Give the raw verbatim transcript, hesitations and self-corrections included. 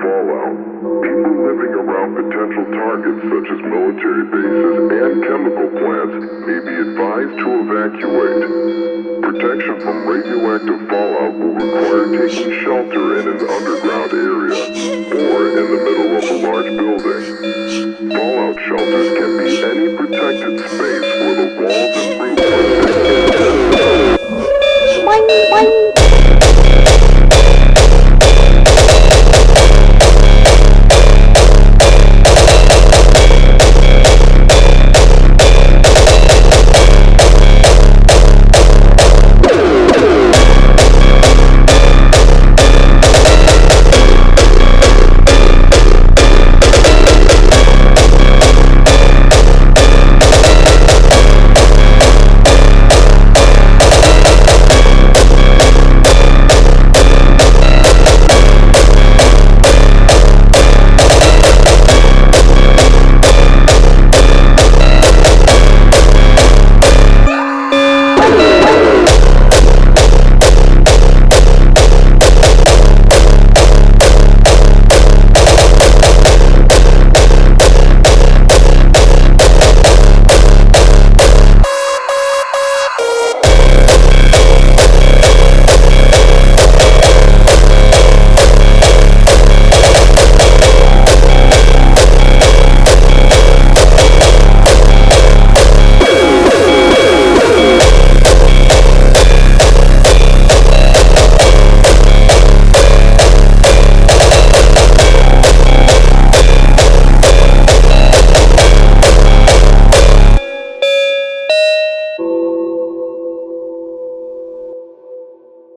fallout. People living around potential targets such as military bases and chemical plants may be advised to evacuate. Protection from radioactive fallout will require taking shelter in an underground area or in the middle of a large building. Fallout shelters can be any protected space where the walls and roof are thick and dense. Boing, boing.